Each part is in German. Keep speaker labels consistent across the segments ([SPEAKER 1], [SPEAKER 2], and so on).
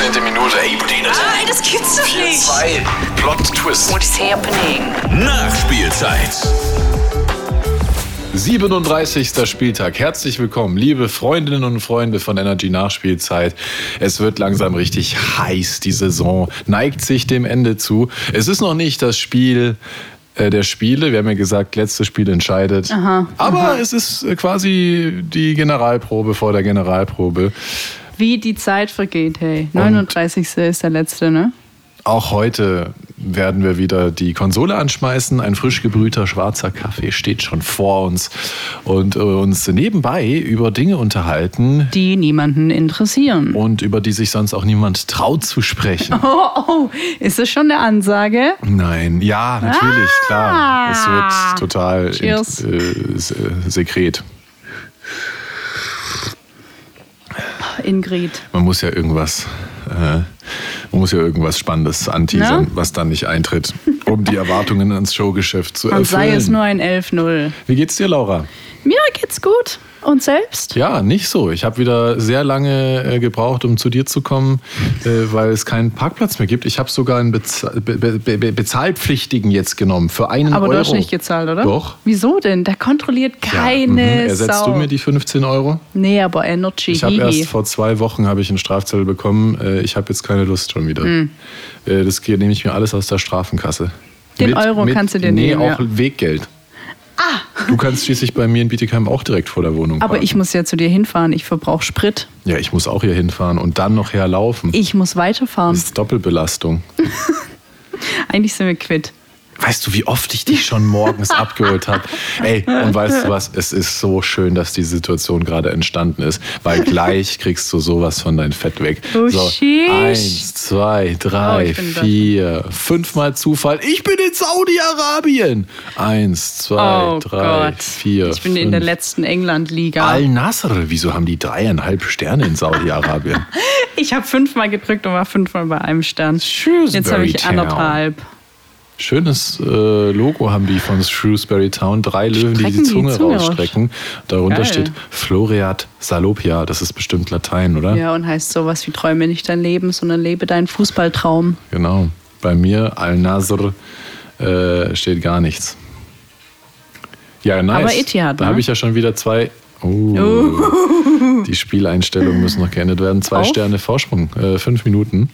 [SPEAKER 1] 15. Minute. Ey,
[SPEAKER 2] Nein, das gibt's doch nicht.
[SPEAKER 1] 4-2. Plot-Twist.
[SPEAKER 2] What is happening?
[SPEAKER 1] Nachspielzeit. 37. Spieltag. Herzlich willkommen, liebe Freundinnen und Freunde von Energy Nachspielzeit. Es wird langsam richtig heiß. Die Saison neigt sich dem Ende zu. Es ist noch nicht das Spiel der Spiele. Wir haben ja gesagt, letztes Spiel entscheidet. Aber es ist quasi die Generalprobe vor der Generalprobe.
[SPEAKER 3] Wie die Zeit vergeht, hey. 39. ist der letzte, ne?
[SPEAKER 1] Auch heute werden wir wieder die Konsole anschmeißen. Ein frisch gebrühter schwarzer Kaffee steht schon vor uns und uns nebenbei über Dinge unterhalten,
[SPEAKER 3] die niemanden interessieren.
[SPEAKER 1] Und über die sich sonst auch niemand traut zu sprechen.
[SPEAKER 3] Oh, ist das schon eine Ansage?
[SPEAKER 1] Nein, ja, natürlich, klar. Es wird total Sekret.
[SPEAKER 3] Ingrid.
[SPEAKER 1] Man muss ja irgendwas Spannendes anteasern, was dann nicht eintritt, um die Erwartungen ans Showgeschäft zu erfüllen.
[SPEAKER 3] Und sei es nur ein 11-0.
[SPEAKER 1] Wie geht's dir, Laura?
[SPEAKER 3] Mir geht's gut. Und selbst?
[SPEAKER 1] Ja, nicht so. Ich habe wieder sehr lange gebraucht, um zu dir zu kommen, weil es keinen Parkplatz mehr gibt. Ich habe sogar einen bezahlpflichtigen jetzt genommen für einen Euro.
[SPEAKER 3] Aber du hast nicht gezahlt, oder?
[SPEAKER 1] Doch.
[SPEAKER 3] Wieso denn? Der kontrolliert keine Sau.
[SPEAKER 1] Ersetzt du mir die 15 Euro?
[SPEAKER 3] Nee, aber Energy.
[SPEAKER 1] Ich habe erst vor 2 Wochen einen Strafzettel bekommen. Ich habe jetzt keine Lust schon wieder. Das nehme ich mir alles aus der Strafenkasse.
[SPEAKER 3] Den Euro kannst du dir nehmen.
[SPEAKER 1] Nee, auch Weggeld. Du kannst schließlich bei mir in Bietigheim auch direkt vor der Wohnung parken.
[SPEAKER 3] Aber ich muss ja zu dir hinfahren. Ich verbrauche Sprit.
[SPEAKER 1] Ja, ich muss auch hier hinfahren und dann noch herlaufen.
[SPEAKER 3] Ich muss weiterfahren.
[SPEAKER 1] Das ist Doppelbelastung.
[SPEAKER 3] Eigentlich sind wir quitt.
[SPEAKER 1] Weißt du, wie oft ich dich schon morgens abgeholt habe? Ey, und weißt du was? Es ist so schön, dass die Situation gerade entstanden ist, weil gleich kriegst du sowas von dein Fett weg.
[SPEAKER 3] Oh,
[SPEAKER 1] so, 1, 2, 3, 4, 5 Mal Zufall. Ich bin in Saudi-Arabien. 1, 2, 3, 4,
[SPEAKER 3] Ich bin 5. in der letzten England-Liga.
[SPEAKER 1] Al-Nasr, wieso haben die 3,5 Sterne in Saudi-Arabien?
[SPEAKER 3] Ich habe 5-mal gedrückt und war 5-mal bei einem Stern. Jetzt habe ich 1,5.
[SPEAKER 1] Schönes Logo haben die von Shrewsbury Town. 3 Löwen, die die Zunge rausstrecken. Darunter steht Floreat Salopia. Das ist bestimmt Latein, oder?
[SPEAKER 3] Ja, und heißt sowas wie träume nicht dein Leben, sondern lebe deinen Fußballtraum.
[SPEAKER 1] Genau. Bei mir, Al-Nasr, steht gar nichts. Ja, nice.
[SPEAKER 3] Aber Etihad,
[SPEAKER 1] da habe ich ja schon wieder 2... Die Spieleinstellungen müssen noch geändert werden. 2 Sterne Vorsprung, 5 Minuten.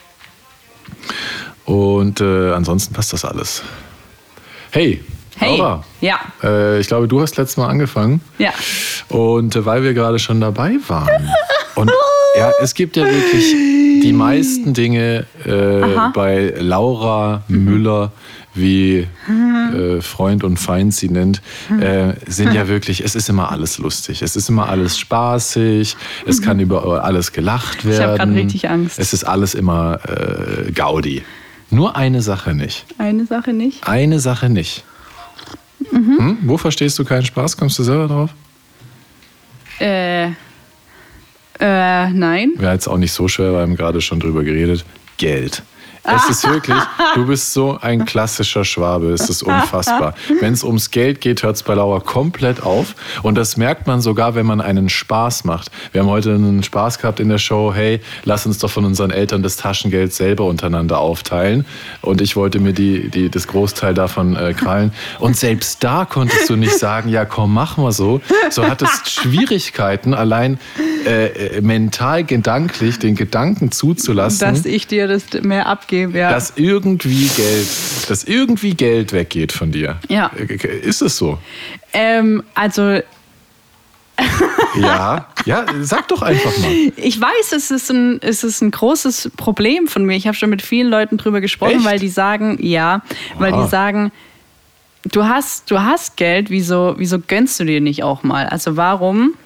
[SPEAKER 1] Und ansonsten passt das alles. Hey, Laura.
[SPEAKER 3] Ja.
[SPEAKER 1] Ich glaube, du hast letztes Mal angefangen.
[SPEAKER 3] Ja.
[SPEAKER 1] Und weil wir gerade schon dabei waren. Und ja, es gibt ja wirklich die meisten Dinge bei Laura Müller, wie Freund und Feind sie nennt, sind ja wirklich, es ist immer alles lustig. Es ist immer alles spaßig. Es kann über alles gelacht werden.
[SPEAKER 3] Ich habe gerade richtig Angst.
[SPEAKER 1] Es ist alles immer Gaudi. Nur eine Sache nicht.
[SPEAKER 3] Eine Sache nicht?
[SPEAKER 1] Eine Sache nicht. Wo verstehst du keinen Spaß? Kommst du selber drauf?
[SPEAKER 3] Nein.
[SPEAKER 1] Wäre jetzt auch nicht so schwer, wir haben gerade schon drüber geredet. Geld. Es ist wirklich, du bist so ein klassischer Schwabe, es ist unfassbar. Wenn es ums Geld geht, hört es bei Laura komplett auf. Und das merkt man sogar, wenn man einen Spaß macht. Wir haben heute einen Spaß gehabt in der Show, hey, lass uns doch von unseren Eltern das Taschengeld selber untereinander aufteilen. Und ich wollte mir das Großteil davon krallen. Und selbst da konntest du nicht sagen, ja komm, mach mal so. So hattest Schwierigkeiten, allein mental, gedanklich den Gedanken zuzulassen,
[SPEAKER 3] dass ich dir das mehr abgebe. Ja.
[SPEAKER 1] Dass irgendwie Geld weggeht von dir.
[SPEAKER 3] Ja.
[SPEAKER 1] Ist es so?
[SPEAKER 3] Also.
[SPEAKER 1] Ja, sag doch einfach mal.
[SPEAKER 3] Ich weiß, es ist ein großes Problem von mir. Ich habe schon mit vielen Leuten drüber gesprochen,
[SPEAKER 1] Echt?
[SPEAKER 3] weil die sagen, die sagen, du hast Geld, wieso gönnst du dir nicht auch mal? Also warum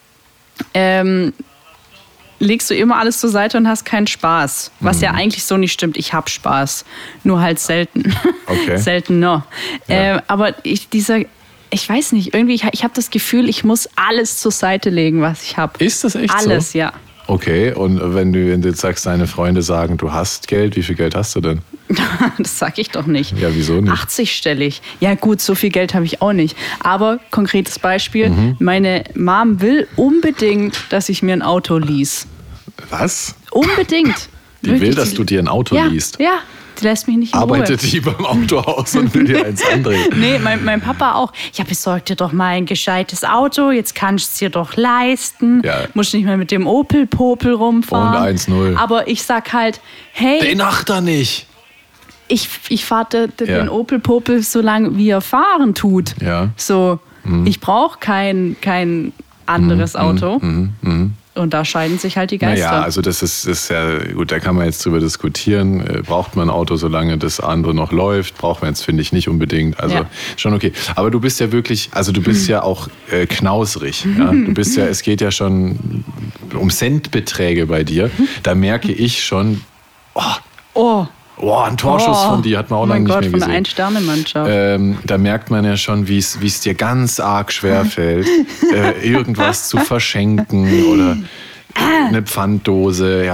[SPEAKER 3] legst du immer alles zur Seite und hast keinen Spaß. Was ja eigentlich so nicht stimmt. Ich habe Spaß. Nur halt selten.
[SPEAKER 1] Okay.
[SPEAKER 3] Selten noch.
[SPEAKER 1] Ja.
[SPEAKER 3] Aber ich weiß nicht, irgendwie, ich habe das Gefühl, ich muss alles zur Seite legen, was ich habe.
[SPEAKER 1] Ist das echt so?
[SPEAKER 3] Alles, ja.
[SPEAKER 1] Okay, und wenn du jetzt sagst, deine Freunde sagen, du hast Geld, wie viel Geld hast du denn?
[SPEAKER 3] Das sag ich doch nicht.
[SPEAKER 1] Ja, wieso nicht?
[SPEAKER 3] 80-stellig. Ja gut, so viel Geld habe ich auch nicht. Aber konkretes Beispiel, meine Mom will unbedingt, dass ich mir ein Auto lease.
[SPEAKER 1] Was?
[SPEAKER 3] Unbedingt.
[SPEAKER 1] Die will, dass du dir ein Auto liest.
[SPEAKER 3] Ja, die lässt mich nicht in Ruhe.
[SPEAKER 1] Arbeitet die beim Autohaus und will dir eins andrehen.
[SPEAKER 3] Nee, mein Papa auch. Ja, besorg dir doch mal ein gescheites Auto, jetzt kannst du es dir doch leisten.
[SPEAKER 1] Ja.
[SPEAKER 3] Musst nicht mehr mit dem Opel-Popel rumfahren.
[SPEAKER 1] Und 1-0.
[SPEAKER 3] Aber ich sag halt, hey,
[SPEAKER 1] Den Achter nicht.
[SPEAKER 3] ich fahre den Opel-Popel so lange, wie er fahren tut.
[SPEAKER 1] Ja.
[SPEAKER 3] So, ich brauche kein anderes Auto. Und da scheiden sich halt die Geister.
[SPEAKER 1] Naja, also das ist ja gut, da kann man jetzt drüber diskutieren. Braucht man ein Auto, solange das andere noch läuft? Braucht man jetzt, finde ich, nicht unbedingt. Also schon okay. Aber du bist ja wirklich, also du bist ja auch knausrig. Ja? Du bist ja, es geht ja schon um Centbeträge bei dir. Da merke ich schon, ein Torschuss von dir hat man auch lange nicht mehr gesehen.
[SPEAKER 3] Von der Ein-Sterne-Mannschaft.
[SPEAKER 1] Da merkt man ja schon, wie es dir ganz arg schwerfällt, irgendwas zu verschenken oder eine Pfanddose,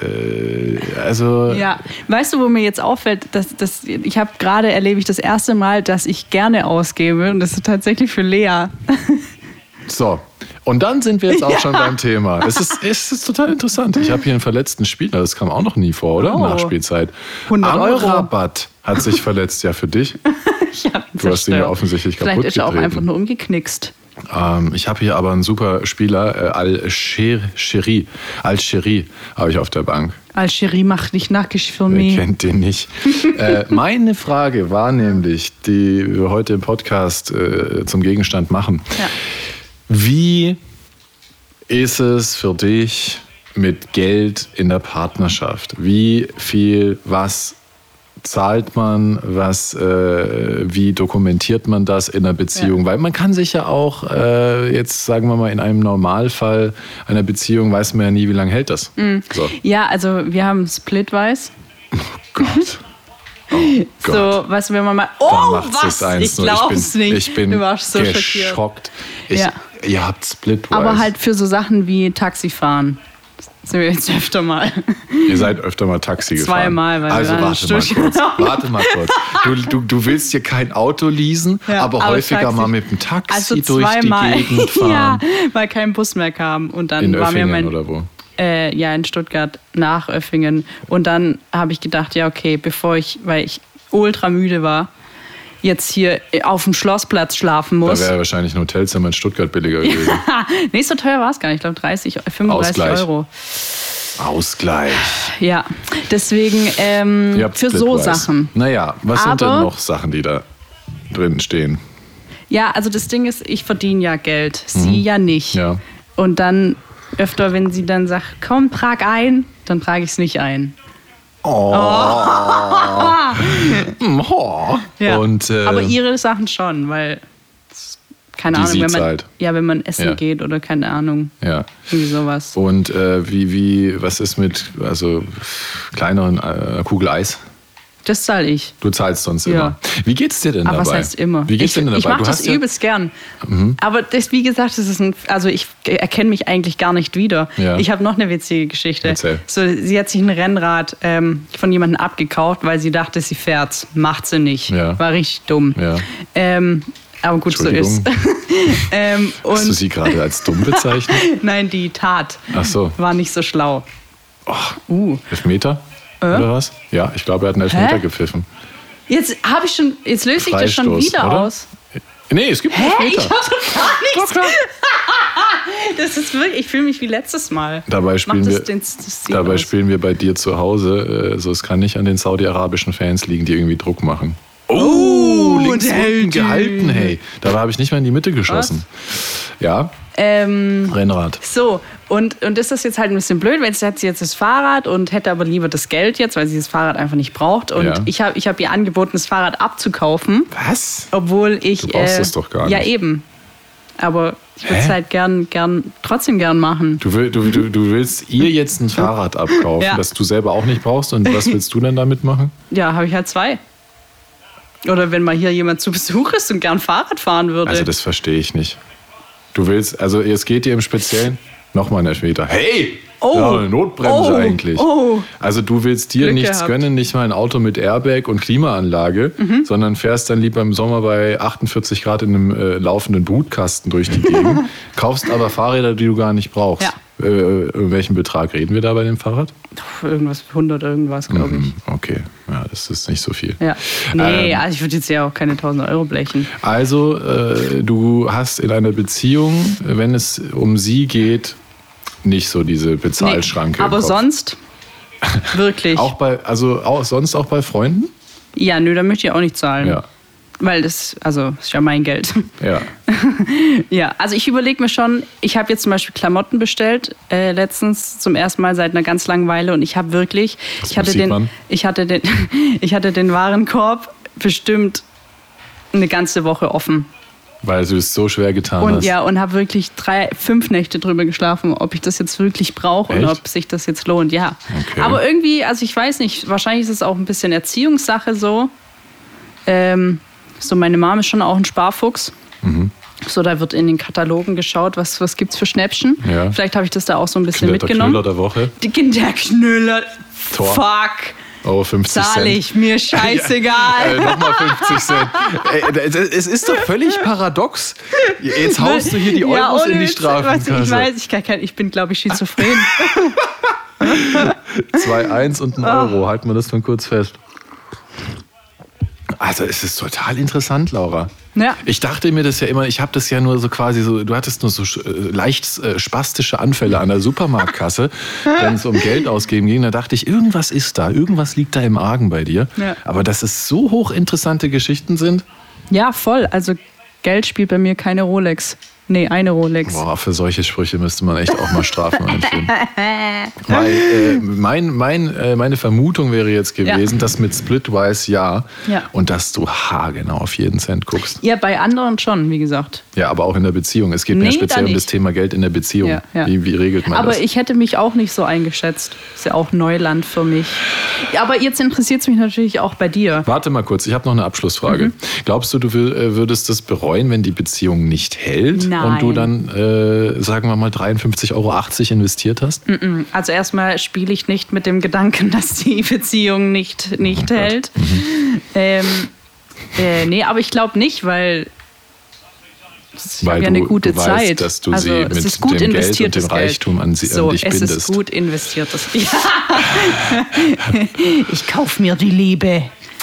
[SPEAKER 1] also...
[SPEAKER 3] Ja, weißt du, wo mir jetzt auffällt, ich habe gerade erlebe ich das erste Mal, dass ich gerne ausgebe und das ist tatsächlich für Lea.
[SPEAKER 1] So, und dann sind wir jetzt auch schon beim Thema. Es ist total interessant. Ich habe hier einen verletzten Spieler, das kam auch noch nie vor, oder? Nachspielzeit.
[SPEAKER 3] 100 Euro.
[SPEAKER 1] Amrabat hat sich verletzt, ja, für dich. Du hast ihn ja offensichtlich kaputt
[SPEAKER 3] Vielleicht ist er auch
[SPEAKER 1] getreten.
[SPEAKER 3] einfach nur umgeknickst.
[SPEAKER 1] Ich habe hier aber einen super Spieler, Al-Sheri habe ich auf der Bank.
[SPEAKER 3] Al-Sheri macht dich nackig für
[SPEAKER 1] Wer
[SPEAKER 3] mich.
[SPEAKER 1] kennt den nicht? Meine Frage war nämlich, die wir heute im Podcast zum Gegenstand machen.
[SPEAKER 3] Ja.
[SPEAKER 1] Wie ist es für dich mit Geld in der Partnerschaft? Wie viel, was zahlt man, wie dokumentiert man das in einer Beziehung? Ja. Weil man kann sich ja auch, jetzt sagen wir mal, in einem Normalfall einer Beziehung weiß man ja nie, wie lange hält das. So.
[SPEAKER 3] Ja, also wir haben Splitwise.
[SPEAKER 1] Oh Gott. Oh Gott.
[SPEAKER 3] So, was wenn man mal... Was? Ich glaub's nicht.
[SPEAKER 1] Ich bin
[SPEAKER 3] du warst so
[SPEAKER 1] geschockt. Ihr habt Splitwise.
[SPEAKER 3] Aber halt für so Sachen wie Taxifahren. Das sind wir jetzt öfter mal.
[SPEAKER 1] Ihr seid öfter mal Taxi gefahren.
[SPEAKER 3] Zweimal, weil
[SPEAKER 1] also
[SPEAKER 3] wir
[SPEAKER 1] warte mal kurz. Du willst dir kein Auto leasen, aber häufiger
[SPEAKER 3] Taxi.
[SPEAKER 1] Mal mit dem Taxi
[SPEAKER 3] also
[SPEAKER 1] durch die Gegend fahren.
[SPEAKER 3] Ja, weil kein Bus mehr kam. Und dann
[SPEAKER 1] in
[SPEAKER 3] war
[SPEAKER 1] Öffingen
[SPEAKER 3] mir
[SPEAKER 1] oder wo?
[SPEAKER 3] In Stuttgart nach Öffingen. Und dann habe ich gedacht, ja okay, weil ich ultra müde war, jetzt hier auf dem Schlossplatz schlafen muss.
[SPEAKER 1] Da wäre wahrscheinlich ein Hotelzimmer in Stuttgart billiger gewesen.
[SPEAKER 3] Nee, so teuer war es gar nicht. Ich glaube 35
[SPEAKER 1] Ausgleich.
[SPEAKER 3] Euro.
[SPEAKER 1] Ausgleich.
[SPEAKER 3] Ja, deswegen für so Sachen.
[SPEAKER 1] Naja, was sind denn noch Sachen, die da drin stehen?
[SPEAKER 3] Ja, also das Ding ist, ich verdiene ja Geld, sie ja nicht.
[SPEAKER 1] Ja.
[SPEAKER 3] Und dann öfter, wenn sie dann sagt, komm, trag ein, dann trage ich es nicht ein. Ja.
[SPEAKER 1] Und,
[SPEAKER 3] aber ihre Sachen schon, weil keine Ahnung, wenn man essen geht oder keine Ahnung, irgendwie sowas.
[SPEAKER 1] Und was ist mit kleineren Kugel Eis?
[SPEAKER 3] Das zahle ich.
[SPEAKER 1] Du zahlst sonst immer. Wie geht's dir denn dabei?
[SPEAKER 3] Aber was heißt immer?
[SPEAKER 1] Wie geht's dir denn dabei?
[SPEAKER 3] Ich mache das übelst gern. Aber das, wie gesagt, ich erkenne mich eigentlich gar nicht wieder.
[SPEAKER 1] Ja.
[SPEAKER 3] Ich habe noch eine witzige Geschichte.
[SPEAKER 1] Erzähl.
[SPEAKER 3] So, sie hat sich ein Rennrad von jemandem abgekauft, weil sie dachte, sie fährt's. Macht sie nicht.
[SPEAKER 1] Ja.
[SPEAKER 3] War richtig dumm.
[SPEAKER 1] Ja.
[SPEAKER 3] Aber gut, so ist.
[SPEAKER 1] Hast du sie gerade als dumm bezeichnet?
[SPEAKER 3] Nein, die Tat war nicht so schlau.
[SPEAKER 1] Elfmeter? Oder was? Ja, ich glaube, er hat einen Elfmeter gepfiffen.
[SPEAKER 3] Jetzt löse ich das schon wieder
[SPEAKER 1] oder?
[SPEAKER 3] aus.
[SPEAKER 1] Nee, es gibt einen Elfmeter.
[SPEAKER 3] Ich habe gar nichts. Das ist wirklich, ich fühle mich wie letztes Mal.
[SPEAKER 1] Dabei spielen wir bei dir zu Hause. Es kann nicht an den saudi-arabischen Fans liegen, die irgendwie Druck machen. Links unten gehalten, hey. Dabei habe ich nicht mal in die Mitte geschossen. Was? Ja. Rennrad.
[SPEAKER 3] So, und ist das jetzt halt ein bisschen blöd, weil jetzt hat sie jetzt das Fahrrad und hätte aber lieber das Geld jetzt, weil sie das Fahrrad einfach nicht braucht. Und ich hab ihr angeboten, das Fahrrad abzukaufen.
[SPEAKER 1] Was?
[SPEAKER 3] Obwohl ich...
[SPEAKER 1] Du brauchst das doch gar nicht.
[SPEAKER 3] Ja, eben. Aber ich würde es halt trotzdem gern machen.
[SPEAKER 1] Du willst ihr jetzt ein Fahrrad abkaufen, das du selber auch nicht brauchst. Und was willst du denn damit machen?
[SPEAKER 3] Ja, habe ich halt 2. Oder wenn mal hier jemand zu Besuch ist und gern Fahrrad fahren würde.
[SPEAKER 1] Also das verstehe ich nicht. Du willst, also es geht dir im Speziellen nochmal ein Elfmeter. Hey! Eine Notbremse eigentlich. Also du willst dir
[SPEAKER 3] Glück
[SPEAKER 1] nichts
[SPEAKER 3] gehabt.
[SPEAKER 1] gönnen, nicht mal ein Auto mit Airbag und Klimaanlage, sondern fährst dann lieber im Sommer bei 48 Grad in einem laufenden Brutkasten durch die Gegend, kaufst aber Fahrräder, die du gar nicht brauchst.
[SPEAKER 3] Ja.
[SPEAKER 1] welchen Betrag reden wir da bei dem Fahrrad?
[SPEAKER 3] Irgendwas, 100 irgendwas, glaube ich.
[SPEAKER 1] Okay, ja, das ist nicht so viel.
[SPEAKER 3] Ja. Nee, also ich würde jetzt ja auch keine 1.000 Euro blechen.
[SPEAKER 1] Also, du hast in einer Beziehung, wenn es um sie geht, nicht so diese Bezahlschranke.
[SPEAKER 3] Nee, aber
[SPEAKER 1] im Kopf.
[SPEAKER 3] sonst, wirklich.
[SPEAKER 1] Sonst auch bei Freunden?
[SPEAKER 3] Ja, nö, da möchte ich auch nicht zahlen.
[SPEAKER 1] Ja.
[SPEAKER 3] Weil das ist ja mein Geld.
[SPEAKER 1] Ja.
[SPEAKER 3] Ja, also ich überlege mir schon, ich habe jetzt zum Beispiel Klamotten bestellt, letztens zum ersten Mal seit einer ganz langen Weile und ich habe wirklich, ich hatte den Warenkorb bestimmt eine ganze Woche offen.
[SPEAKER 1] Weil du es so schwer getan
[SPEAKER 3] Und
[SPEAKER 1] hast.
[SPEAKER 3] ja, und habe wirklich 5 Nächte drüber geschlafen, ob ich das jetzt wirklich brauche und ob sich das jetzt lohnt. Ja.
[SPEAKER 1] Okay.
[SPEAKER 3] Aber irgendwie, also ich weiß nicht, wahrscheinlich ist es auch ein bisschen Erziehungssache so. So, meine Mom ist schon auch ein Sparfuchs.
[SPEAKER 1] Mhm.
[SPEAKER 3] So, da wird in den Katalogen geschaut, was gibt's für Schnäppchen.
[SPEAKER 1] Ja.
[SPEAKER 3] Vielleicht habe ich das da auch so ein bisschen
[SPEAKER 1] Der
[SPEAKER 3] mitgenommen.
[SPEAKER 1] Knüller der Woche.
[SPEAKER 3] Der Knüller.
[SPEAKER 1] Tor.
[SPEAKER 3] Fuck.
[SPEAKER 1] Oh, 50 Cent.
[SPEAKER 3] Zahl ich, mir scheißegal.
[SPEAKER 1] Nochmal 50 Cent. Es ist doch völlig paradox. Jetzt haust du hier die Euros in die Strafenkasse.
[SPEAKER 3] Ich bin, glaube ich, schizophren.
[SPEAKER 1] 2,1 und 1 Euro. Halten wir das mal kurz fest. Also es ist total interessant, Laura.
[SPEAKER 3] Ja.
[SPEAKER 1] Ich dachte mir das ja immer, ich habe das ja nur so quasi so, du hattest nur so leicht spastische Anfälle an der Supermarktkasse, wenn es um Geld ausgeben ging. Da dachte ich, irgendwas ist da, irgendwas liegt da im Argen bei dir.
[SPEAKER 3] Ja.
[SPEAKER 1] Aber dass es so hochinteressante Geschichten sind.
[SPEAKER 3] Ja, voll. Also Geld spielt bei mir keine Rolex. Nee, eine Rolex.
[SPEAKER 1] Boah, für solche Sprüche müsste man echt auch mal Strafen einführen. Weil, meine Vermutung wäre jetzt gewesen, dass mit Splitwise ja und dass du haargenau auf jeden Cent guckst.
[SPEAKER 3] Ja, bei anderen schon, wie gesagt.
[SPEAKER 1] Ja, aber auch in der Beziehung. Es geht mir speziell um das Thema Geld in der Beziehung.
[SPEAKER 3] Ja, ja.
[SPEAKER 1] Wie regelt man das?
[SPEAKER 3] Aber ich hätte mich auch nicht so eingeschätzt. Ist ja auch Neuland für mich. Ja, aber jetzt interessiert es mich natürlich auch bei dir.
[SPEAKER 1] Warte mal kurz, ich habe noch eine Abschlussfrage. Glaubst du, du würdest das bereuen, wenn die Beziehung nicht hält?
[SPEAKER 3] Nein.
[SPEAKER 1] Und du dann, sagen wir mal, 53,80 Euro investiert hast?
[SPEAKER 3] Also erstmal spiele ich nicht mit dem Gedanken, dass die Beziehung nicht hält. Nee, aber ich glaube nicht, weil ich habe ja eine gute
[SPEAKER 1] du weißt,
[SPEAKER 3] Zeit.
[SPEAKER 1] dass du
[SPEAKER 3] also,
[SPEAKER 1] sie
[SPEAKER 3] es
[SPEAKER 1] mit
[SPEAKER 3] ist gut
[SPEAKER 1] dem Geld und
[SPEAKER 3] investiertes
[SPEAKER 1] dem Reichtum an dich bindest.
[SPEAKER 3] Es ist gut investiertes. Ja. Ich kaufe mir die Liebe.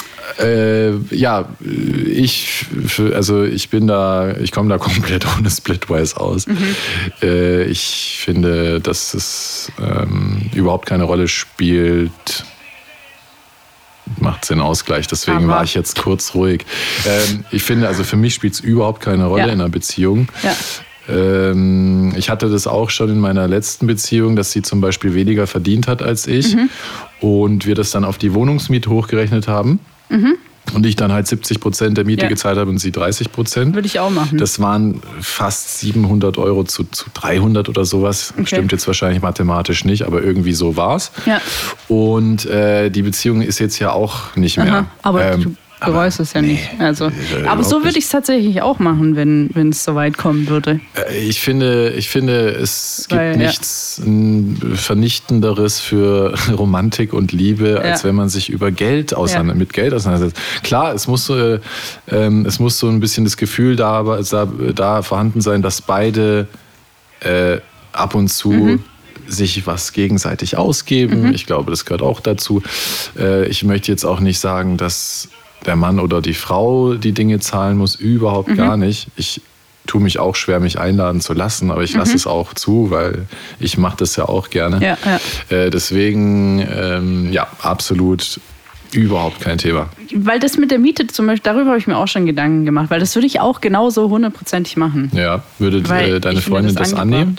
[SPEAKER 1] Ich komme da komplett ohne Splitwise aus. Ich finde, dass es überhaupt keine Rolle spielt. Macht den Ausgleich, deswegen war ich jetzt kurz ruhig. Ich finde, also für mich spielt es überhaupt keine Rolle in einer Beziehung. Ja. Ich hatte das auch schon in meiner letzten Beziehung, dass sie zum Beispiel weniger verdient hat als ich und wir das dann auf die Wohnungsmiete hochgerechnet haben. Und ich dann halt 70% der Miete gezahlt habe und sie 30%.
[SPEAKER 3] Würde ich auch machen.
[SPEAKER 1] Das waren fast 700 Euro zu 300 oder sowas. Okay. Stimmt jetzt wahrscheinlich mathematisch nicht, aber irgendwie so war's. Ja. Und die Beziehung ist jetzt ja auch nicht mehr.
[SPEAKER 3] Aha, aber du bereust es ja nicht. Also, aber so würde ich es tatsächlich auch machen, wenn es so weit kommen würde.
[SPEAKER 1] Ich finde, es gibt nichts Vernichtenderes für Romantik und Liebe, als wenn man sich über Geld mit Geld auseinandersetzt. Klar, es muss so ein bisschen das Gefühl da vorhanden sein, dass beide ab und zu sich was gegenseitig ausgeben. Ich glaube, das gehört auch dazu. Ich möchte jetzt auch nicht sagen, dass der Mann oder die Frau die Dinge zahlen muss, überhaupt gar nicht. Ich tue mich auch schwer, mich einladen zu lassen, aber ich lasse es auch zu, weil ich mache das ja auch gerne. Ja, ja. Deswegen, absolut überhaupt kein Thema.
[SPEAKER 3] Weil das mit der Miete zum Beispiel, darüber habe ich mir auch schon Gedanken gemacht, weil das würde ich auch genauso 100%ig machen.
[SPEAKER 1] Ja, würde deine Freundin das annehmen?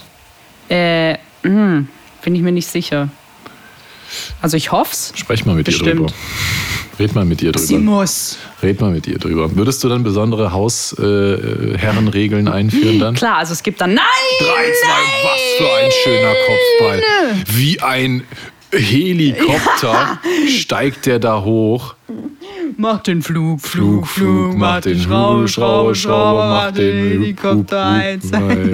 [SPEAKER 3] Bin ich mir nicht sicher. Also ich hoffe es.
[SPEAKER 1] Sprech mal mit ihr drüber. Red mal mit ihr drüber.
[SPEAKER 3] Sie muss.
[SPEAKER 1] Red mal mit ihr drüber. Würdest du dann besondere Hausherrenregeln einführen dann?
[SPEAKER 3] Klar, also es gibt dann 3, 2,
[SPEAKER 1] was für ein schöner Kopfball. Wie ein Helikopter steigt der da hoch.
[SPEAKER 3] Mach den Flug,
[SPEAKER 1] mach den Schraube, mach den
[SPEAKER 3] Helikopter 1,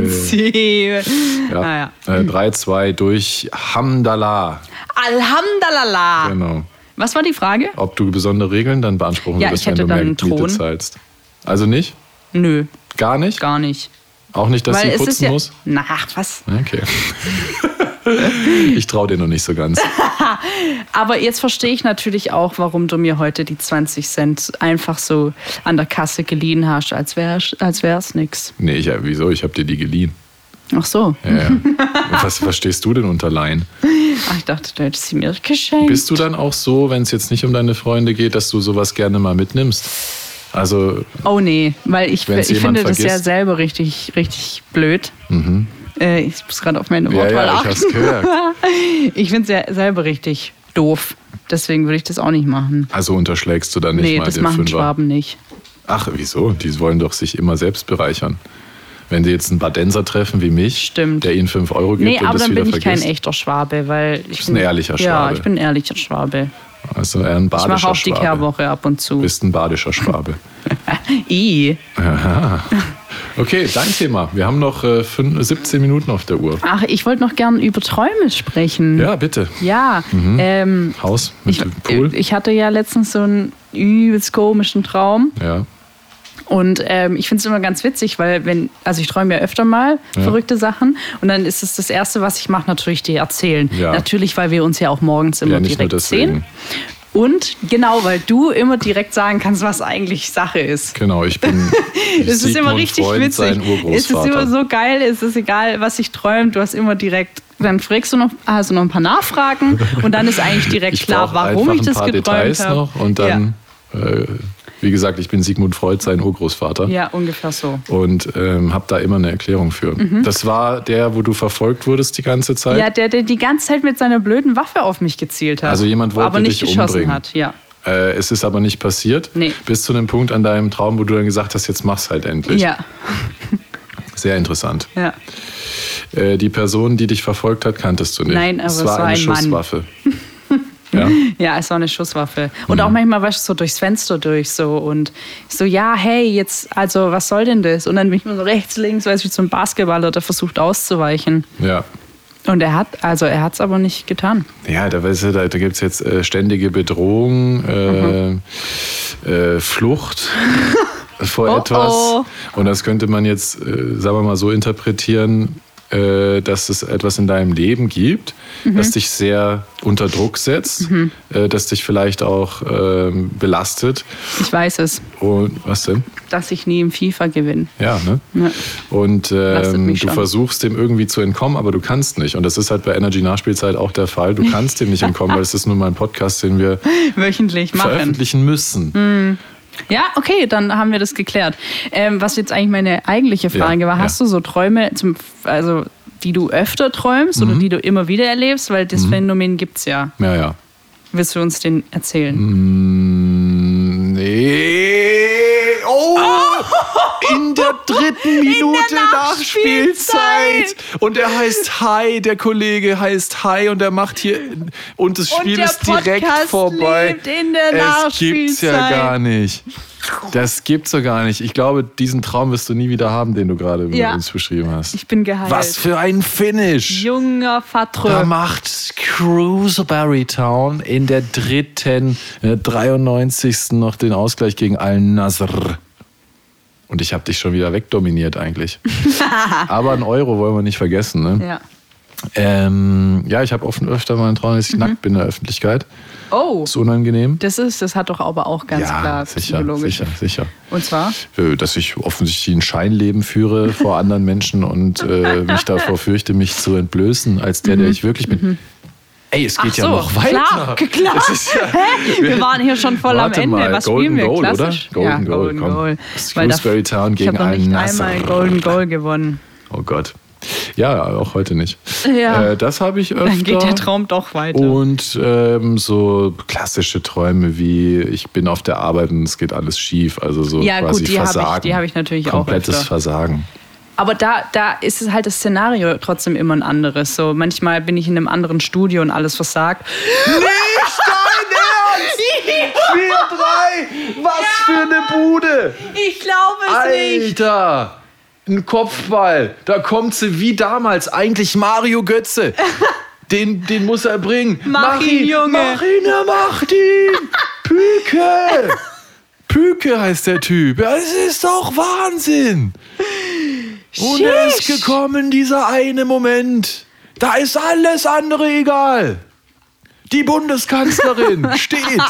[SPEAKER 3] 7.
[SPEAKER 1] Ja. 3, 2 durch Hamdallah.
[SPEAKER 3] Alhamdulillah.
[SPEAKER 1] Genau.
[SPEAKER 3] Was war die Frage?
[SPEAKER 1] Ob du besondere Regeln dann beanspruchen würdest, wenn du mehr Miete zahlst. Also nicht?
[SPEAKER 3] Nö.
[SPEAKER 1] Gar nicht?
[SPEAKER 3] Gar nicht.
[SPEAKER 1] Auch nicht, dass sie putzen muss?
[SPEAKER 3] Na, was?
[SPEAKER 1] Okay. Ich traue dir noch nicht so ganz.
[SPEAKER 3] Aber jetzt verstehe ich natürlich auch, warum du mir heute die 20 Cent einfach so an der Kasse geliehen hast, als wär's nix.
[SPEAKER 1] Nee, wieso? Ich habe dir die geliehen.
[SPEAKER 3] Ach so.
[SPEAKER 1] Ja. Was verstehst du denn unter Leihen?
[SPEAKER 3] Ach, ich dachte, du hättest sie mir geschenkt.
[SPEAKER 1] Bist du dann auch so, wenn es jetzt nicht um deine Freunde geht, dass du sowas gerne mal mitnimmst? Also.
[SPEAKER 3] Oh nee, weil ich finde das ja
[SPEAKER 1] vergisst.
[SPEAKER 3] selber richtig, richtig blöd. Ich muss gerade auf meine Wortwahl
[SPEAKER 1] Ja, ich
[SPEAKER 3] achten.
[SPEAKER 1] hab's gehört.
[SPEAKER 3] Ich finde es ja selber richtig doof. Deswegen würde ich das auch nicht machen.
[SPEAKER 1] Also unterschlägst du dann nicht mal
[SPEAKER 3] das
[SPEAKER 1] den
[SPEAKER 3] machen
[SPEAKER 1] Fünfer?
[SPEAKER 3] Schwaben nicht.
[SPEAKER 1] Ach, wieso? Die wollen doch sich immer selbst bereichern. Wenn sie jetzt einen Badenser treffen wie mich,
[SPEAKER 3] Stimmt.
[SPEAKER 1] der ihnen 5 Euro gibt
[SPEAKER 3] Nee,
[SPEAKER 1] und
[SPEAKER 3] aber
[SPEAKER 1] das
[SPEAKER 3] dann
[SPEAKER 1] wieder
[SPEAKER 3] bin ich
[SPEAKER 1] vergisst.
[SPEAKER 3] kein echter Schwabe, weil ich
[SPEAKER 1] bist ein ehrlicher
[SPEAKER 3] Ja,
[SPEAKER 1] Schwabe.
[SPEAKER 3] ich bin ein ehrlicher Schwabe.
[SPEAKER 1] Also eher ein
[SPEAKER 3] Ich
[SPEAKER 1] badischer
[SPEAKER 3] mache auch die
[SPEAKER 1] Schwabe.
[SPEAKER 3] Kehrwoche ab und zu.
[SPEAKER 1] Du bist ein badischer Schwabe.
[SPEAKER 3] Aha.
[SPEAKER 1] Okay, dein Thema. Wir haben noch 17 Minuten auf der Uhr.
[SPEAKER 3] Ach, ich wollte noch gern über Träume sprechen.
[SPEAKER 1] Ja, bitte.
[SPEAKER 3] Ja,
[SPEAKER 1] Haus mit Pool.
[SPEAKER 3] ich hatte ja letztens so einen übelst komischen Traum.
[SPEAKER 1] Ja.
[SPEAKER 3] Und ich finde es immer ganz witzig, weil ich träume ja öfter mal verrückte Sachen und dann ist es das Erste, was ich mache, natürlich dir erzählen.
[SPEAKER 1] Ja.
[SPEAKER 3] Natürlich, weil wir uns ja auch morgens immer
[SPEAKER 1] Ja, nicht nur
[SPEAKER 3] direkt
[SPEAKER 1] deswegen.
[SPEAKER 3] sehen. Und genau, weil du immer direkt sagen kannst, was eigentlich Sache ist.
[SPEAKER 1] Genau, ich bin
[SPEAKER 3] Es ist immer richtig
[SPEAKER 1] Freud,
[SPEAKER 3] witzig.
[SPEAKER 1] sein Urgroßvater.
[SPEAKER 3] Es ist immer so geil, es ist egal, was ich träume, du hast immer direkt, dann fragst du noch, hast du noch ein paar Nachfragen und dann ist eigentlich direkt
[SPEAKER 1] Ich
[SPEAKER 3] klar,
[SPEAKER 1] brauch
[SPEAKER 3] warum
[SPEAKER 1] einfach
[SPEAKER 3] ich das
[SPEAKER 1] ein paar
[SPEAKER 3] geträumt
[SPEAKER 1] Details
[SPEAKER 3] habe.
[SPEAKER 1] noch und dann, wie gesagt, ich bin Sigmund Freud, sein Urgroßvater.
[SPEAKER 3] Ja, ungefähr so.
[SPEAKER 1] Und habe da immer eine Erklärung für. Das war der, wo du verfolgt wurdest die ganze Zeit?
[SPEAKER 3] Ja, der die ganze Zeit mit seiner blöden Waffe auf mich gezielt hat.
[SPEAKER 1] Also jemand wollte
[SPEAKER 3] aber nicht
[SPEAKER 1] dich
[SPEAKER 3] geschossen
[SPEAKER 1] umbringen.
[SPEAKER 3] hat, ja.
[SPEAKER 1] Es ist aber nicht passiert.
[SPEAKER 3] Nee.
[SPEAKER 1] Bis zu dem Punkt an deinem Traum, wo du dann gesagt hast, jetzt mach's halt endlich.
[SPEAKER 3] Ja,
[SPEAKER 1] Sehr interessant.
[SPEAKER 3] ja.
[SPEAKER 1] Die Person, die dich verfolgt hat, kanntest du nicht.
[SPEAKER 3] Nein, aber
[SPEAKER 1] es
[SPEAKER 3] es
[SPEAKER 1] war
[SPEAKER 3] war
[SPEAKER 1] eine
[SPEAKER 3] ein Mann.
[SPEAKER 1] Schusswaffe. Ja?
[SPEAKER 3] Ja, es war eine Schusswaffe. Und auch manchmal war ich so durchs Fenster durch so und ich so, ja, hey, jetzt, also was soll denn das? Und dann bin ich mir so rechts, links, weiß ich, wie so ein Basketballer, der versucht auszuweichen.
[SPEAKER 1] Ja.
[SPEAKER 3] Und er hat's aber nicht getan.
[SPEAKER 1] Ja, da gibt es jetzt ständige Bedrohung, Flucht vor etwas.
[SPEAKER 3] Oh.
[SPEAKER 1] Und das könnte man jetzt, sagen wir mal, so interpretieren, dass es etwas in deinem Leben gibt, das dich sehr unter Druck setzt, das dich vielleicht auch belastet.
[SPEAKER 3] Ich weiß es,
[SPEAKER 1] Und was denn?
[SPEAKER 3] dass ich nie im FIFA gewinne.
[SPEAKER 1] Ja, ne?
[SPEAKER 3] Ja.
[SPEAKER 1] Und
[SPEAKER 3] mich
[SPEAKER 1] du
[SPEAKER 3] schon.
[SPEAKER 1] versuchst dem irgendwie zu entkommen, aber du kannst nicht. Und das ist halt bei Energy Nachspielzeit auch der Fall. Du kannst dem nicht entkommen, weil es ist nun mal ein Podcast, den wir
[SPEAKER 3] Wöchentlich machen.
[SPEAKER 1] veröffentlichen müssen.
[SPEAKER 3] Ja, okay, dann haben wir das geklärt. Was jetzt eigentlich meine eigentliche Frage war, hast du so Träume, die du öfter träumst oder die du immer wieder erlebst? Weil das Phänomen gibt's ja.
[SPEAKER 1] Ja, ja.
[SPEAKER 3] Willst du uns den erzählen?
[SPEAKER 1] Nee. Oh! In der 3. Minute Nachspielzeit. Und er heißt Hi, der Kollege heißt Hi und er macht hier. Und das Spiel
[SPEAKER 3] der
[SPEAKER 1] ist direkt
[SPEAKER 3] Podcast
[SPEAKER 1] vorbei.
[SPEAKER 3] lebt in der
[SPEAKER 1] Es gibt's ja
[SPEAKER 3] Nachspielzeit.
[SPEAKER 1] gar nicht. Das gibt's ja gar nicht. Ich glaube, diesen Traum wirst du nie wieder haben, den du gerade mit
[SPEAKER 3] Ja.
[SPEAKER 1] uns beschrieben hast.
[SPEAKER 3] Ich bin geheilt.
[SPEAKER 1] Was für ein Finish!
[SPEAKER 3] Junger
[SPEAKER 1] Da
[SPEAKER 3] Fatrö.
[SPEAKER 1] macht Cruiserberry Town in der 93. noch den Ausgleich gegen Al-Nasr. Und ich habe dich schon wieder wegdominiert eigentlich. Aber einen Euro wollen wir nicht vergessen. Ne?
[SPEAKER 3] Ja.
[SPEAKER 1] Ja, ich habe öfter mal einen Traum, dass ich nackt bin in der Öffentlichkeit.
[SPEAKER 3] Oh,
[SPEAKER 1] Ist unangenehm.
[SPEAKER 3] das hat doch aber auch ganz klar psychologisch.
[SPEAKER 1] sicher.
[SPEAKER 3] Und zwar?
[SPEAKER 1] Dass ich offensichtlich ein Scheinleben führe vor anderen Menschen und mich davor fürchte, mich zu entblößen, als der ich wirklich bin. Ey, es geht
[SPEAKER 3] Ach
[SPEAKER 1] ja
[SPEAKER 3] so,
[SPEAKER 1] noch weiter.
[SPEAKER 3] klar.
[SPEAKER 1] Es ist ja,
[SPEAKER 3] Wir waren hier schon voll
[SPEAKER 1] Warte
[SPEAKER 3] am Ende.
[SPEAKER 1] mal,
[SPEAKER 3] Was
[SPEAKER 1] Golden
[SPEAKER 3] spielen wir?
[SPEAKER 1] Goal,
[SPEAKER 3] Klassisch?
[SPEAKER 1] oder? Golden
[SPEAKER 3] ja,
[SPEAKER 1] Goal,
[SPEAKER 3] Golden
[SPEAKER 1] komm.
[SPEAKER 3] Goal.
[SPEAKER 1] Shrewsbury Town
[SPEAKER 3] ich habe
[SPEAKER 1] gegen
[SPEAKER 3] noch nicht
[SPEAKER 1] Al-Nassr.
[SPEAKER 3] einmal Golden Goal gewonnen.
[SPEAKER 1] Oh Gott. Ja, auch heute nicht.
[SPEAKER 3] Ja.
[SPEAKER 1] Das habe ich öfter.
[SPEAKER 3] Dann geht der Traum doch weiter.
[SPEAKER 1] Und so klassische Träume wie, ich bin auf der Arbeit und es geht alles schief. Also so
[SPEAKER 3] Ja,
[SPEAKER 1] quasi
[SPEAKER 3] gut, die
[SPEAKER 1] Versagen.
[SPEAKER 3] hab ich natürlich auch
[SPEAKER 1] Komplettes
[SPEAKER 3] öfter.
[SPEAKER 1] Versagen.
[SPEAKER 3] Aber da ist es halt das Szenario trotzdem immer ein anderes. So, manchmal bin ich in einem anderen Studio und alles versagt.
[SPEAKER 1] Nicht dein Ernst! 4-3! Was für eine Bude!
[SPEAKER 3] Ich glaube es nicht.
[SPEAKER 1] Alter! Ein Kopfball. Da kommt sie wie damals. Eigentlich Mario Götze. Den muss er bringen.
[SPEAKER 3] Mach ihn, Junge.
[SPEAKER 1] Mach ihn, er macht ihn. Püke. Püke heißt der Typ. Ja, es ist doch Wahnsinn. Und er ist gekommen, dieser eine Moment. Da ist alles andere egal. Die Bundeskanzlerin steht.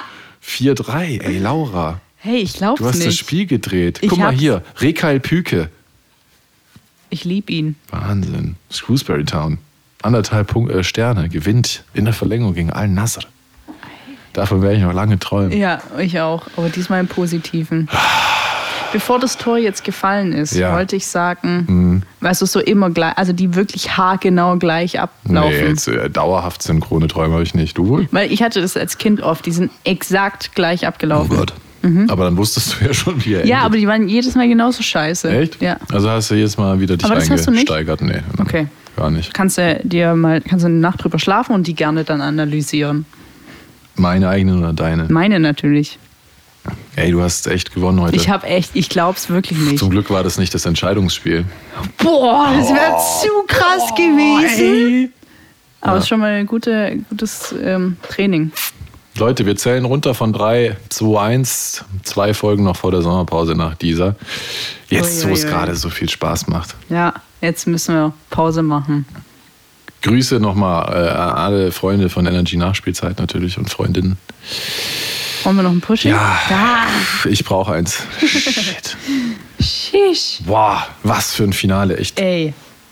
[SPEAKER 1] 4-3, ey, Laura.
[SPEAKER 3] Hey, ich glaub's nicht.
[SPEAKER 1] Du hast das Spiel gedreht.
[SPEAKER 3] Ich
[SPEAKER 1] Guck mal
[SPEAKER 3] hab's.
[SPEAKER 1] hier, Rekal Püke.
[SPEAKER 3] Ich lieb ihn.
[SPEAKER 1] Wahnsinn. Shrewsbury Town. 1,5 Sterne. Gewinnt in der Verlängerung gegen Al-Nassr. Davon werde ich noch lange träumen.
[SPEAKER 3] Ja, ich auch. Aber diesmal im Positiven. Bevor das Tor jetzt gefallen ist, wollte ich sagen, weißt du, so immer gleich, also die wirklich haargenau gleich ablaufen.
[SPEAKER 1] Nee, jetzt, dauerhaft synchrone Träume habe ich nicht. Du wohl?
[SPEAKER 3] Weil ich hatte das als Kind oft, die sind exakt gleich abgelaufen.
[SPEAKER 1] Oh Gott. Aber dann wusstest du ja schon, wie er endet.
[SPEAKER 3] Ja, aber die waren jedes Mal genauso scheiße.
[SPEAKER 1] Echt?
[SPEAKER 3] Ja.
[SPEAKER 1] Also hast du jedes Mal wieder dich
[SPEAKER 3] Aber das hast du nicht?
[SPEAKER 1] eingesteigert? Nee,
[SPEAKER 3] Okay.
[SPEAKER 1] gar nicht.
[SPEAKER 3] Kannst du eine Nacht drüber schlafen und die gerne dann analysieren?
[SPEAKER 1] Meine eigenen oder deine?
[SPEAKER 3] Meine natürlich.
[SPEAKER 1] Ey, du hast echt gewonnen heute.
[SPEAKER 3] Ich glaub's wirklich nicht.
[SPEAKER 1] Zum Glück war das nicht das Entscheidungsspiel.
[SPEAKER 3] Boah, das wäre zu krass gewesen.
[SPEAKER 1] Ey.
[SPEAKER 3] Aber es ist schon mal ein gutes Training.
[SPEAKER 1] Leute, wir zählen runter von 3, 2, 1. 2 Folgen noch vor der Sommerpause nach dieser. Jetzt, wo es gerade so viel Spaß macht.
[SPEAKER 3] Ja, jetzt müssen wir Pause machen.
[SPEAKER 1] Grüße nochmal an alle Freunde von Energy Nachspielzeit natürlich und Freundinnen.
[SPEAKER 3] Wollen wir noch einen Push?
[SPEAKER 1] Ja, ich brauche eins. Shit.
[SPEAKER 3] Shish.
[SPEAKER 1] Boah, was für ein Finale, echt.
[SPEAKER 3] Ey,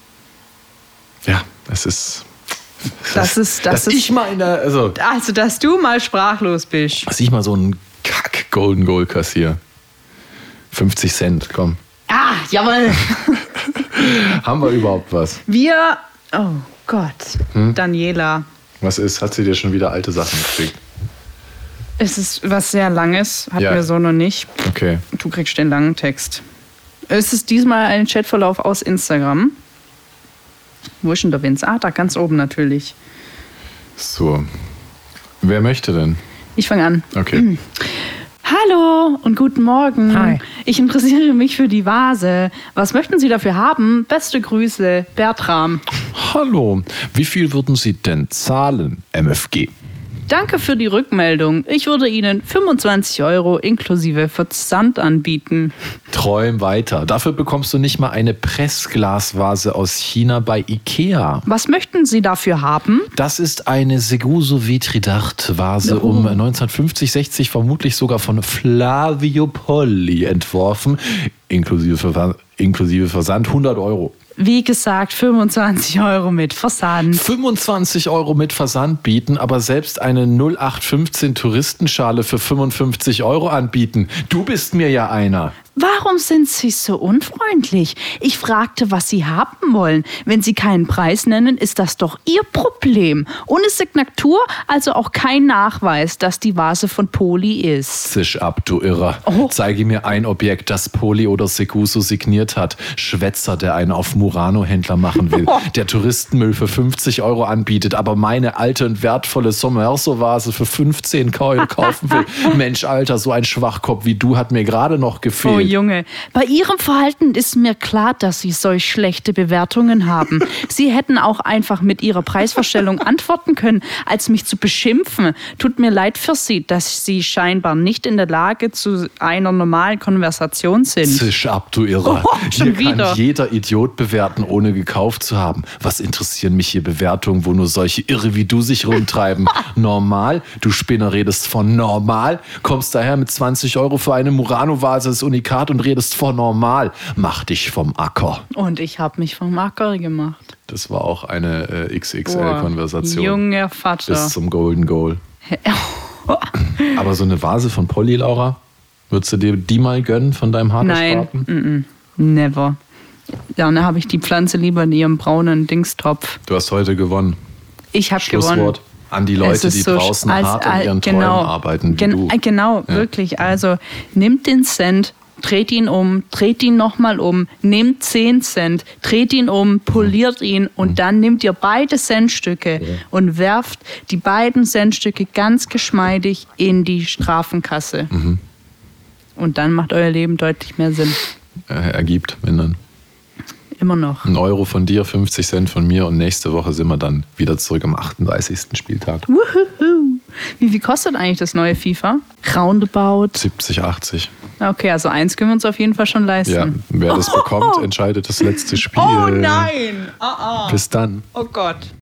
[SPEAKER 1] Ja, es ist...
[SPEAKER 3] das ist...
[SPEAKER 1] dass ich mal in der... Also,
[SPEAKER 3] dass du mal sprachlos bist.
[SPEAKER 1] dass ich mal so einen Kack-Golden Goal kassiere. 50 Cent, komm.
[SPEAKER 3] Ah, jawohl.
[SPEAKER 1] Haben wir überhaupt was?
[SPEAKER 3] Wir... Oh Gott. Daniela.
[SPEAKER 1] Was ist? Hat sie dir schon wieder alte Sachen gekriegt?
[SPEAKER 3] Es ist was sehr Langes. Hatten
[SPEAKER 1] Ja.
[SPEAKER 3] wir so noch nicht.
[SPEAKER 1] Okay.
[SPEAKER 3] Du kriegst den langen Text. Es ist diesmal ein Chatverlauf aus Instagram. Wo ist denn der Vince? Ah, da ganz oben natürlich.
[SPEAKER 1] So. Wer möchte denn?
[SPEAKER 3] Ich fange an.
[SPEAKER 1] Okay.
[SPEAKER 3] Hallo und guten Morgen.
[SPEAKER 4] Hi.
[SPEAKER 3] Ich interessiere mich für die Vase. Was möchten Sie dafür haben? Beste Grüße, Bertram.
[SPEAKER 1] Hallo. Wie viel würden Sie denn zahlen, MFG?
[SPEAKER 3] Danke für die Rückmeldung. Ich würde Ihnen 25 € inklusive Versand anbieten.
[SPEAKER 1] Träum weiter. Dafür bekommst du nicht mal eine Pressglasvase aus China bei Ikea.
[SPEAKER 3] Was möchten Sie dafür haben?
[SPEAKER 1] Das ist eine Seguso Vitridart-Vase um 1950-60 vermutlich sogar von Flavio Polli entworfen. Inklusive Versand 100 €.
[SPEAKER 3] Wie gesagt, 25 € mit Versand.
[SPEAKER 1] 25 € mit Versand bieten, aber selbst eine 0815 Touristenschale für 55 € anbieten. Du bist mir ja einer.
[SPEAKER 3] Warum sind Sie so unfreundlich? Ich fragte, was Sie haben wollen. Wenn Sie keinen Preis nennen, ist das doch Ihr Problem. Ohne Signatur, also auch kein Nachweis, dass die Vase von Poli ist.
[SPEAKER 1] Zisch ab, du Irrer.
[SPEAKER 3] Oh.
[SPEAKER 1] Zeige mir ein Objekt, das Poli oder Seguso signiert hat. Schwätzer, der einen auf Murano-Händler machen will. Der Touristenmüll für 50 € anbietet, aber meine alte und wertvolle Sommerso-Vase für 15 € kaufen will. Mensch, Alter, so ein Schwachkopf wie du hat mir gerade noch gefehlt.
[SPEAKER 3] Oh Junge, bei Ihrem Verhalten ist mir klar, dass Sie solch schlechte Bewertungen haben. Sie hätten auch einfach mit Ihrer Preisvorstellung antworten können, als mich zu beschimpfen. Tut mir leid für Sie, dass Sie scheinbar nicht in der Lage zu einer normalen Konversation sind.
[SPEAKER 1] Zisch ab, du Irrer.
[SPEAKER 3] Schon
[SPEAKER 1] Hier
[SPEAKER 3] wieder.
[SPEAKER 1] kann jeder Idiot bewerten, ohne gekauft zu haben. Was interessieren mich hier Bewertungen, wo nur solche Irre wie du sich rumtreiben? Normal? Du Spinner redest von normal? Kommst daher mit 20 € für eine Murano-Vase des Unikat und redest von normal. Mach dich vom Acker.
[SPEAKER 3] Und ich habe mich vom Acker gemacht.
[SPEAKER 1] Das war auch eine XXL-Konversation.
[SPEAKER 3] Junger Vater.
[SPEAKER 1] Bis zum Golden Goal. Aber so eine Vase von Polly, Laura, würdest du dir die mal gönnen von deinem Haargesparten?
[SPEAKER 3] Never. Ja, dann habe ich die Pflanze lieber in ihrem braunen Dingstopf.
[SPEAKER 1] Du hast heute gewonnen.
[SPEAKER 3] Ich habe gewonnen.
[SPEAKER 1] Schlusswort an die Leute,
[SPEAKER 3] Es ist
[SPEAKER 1] die
[SPEAKER 3] so
[SPEAKER 1] draußen hart an ihren
[SPEAKER 3] genau,
[SPEAKER 1] Träumen arbeiten, wie du.
[SPEAKER 3] Genau,
[SPEAKER 1] Ja.
[SPEAKER 3] wirklich. Also nimmt den Cent, dreht ihn um, dreht ihn nochmal um, nehmt 10 Cent, dreht ihn um, poliert ihn und dann nehmt ihr beide Centstücke und werft die beiden Centstücke ganz geschmeidig in die Strafenkasse. Und dann macht euer Leben deutlich mehr Sinn.
[SPEAKER 1] Ergibt, wenn dann
[SPEAKER 3] Immer noch.
[SPEAKER 1] 1 € von dir, 50 Cent von mir und nächste Woche sind wir dann wieder zurück am 38. Spieltag.
[SPEAKER 3] Wuhuhu. Wie viel kostet eigentlich das neue FIFA? Roundabout
[SPEAKER 1] 70, 80.
[SPEAKER 3] Okay, also 1 können wir uns auf jeden Fall schon leisten.
[SPEAKER 1] Ja, wer das bekommt, entscheidet das letzte Spiel.
[SPEAKER 3] Oh nein!
[SPEAKER 1] Bis dann.
[SPEAKER 3] Oh Gott.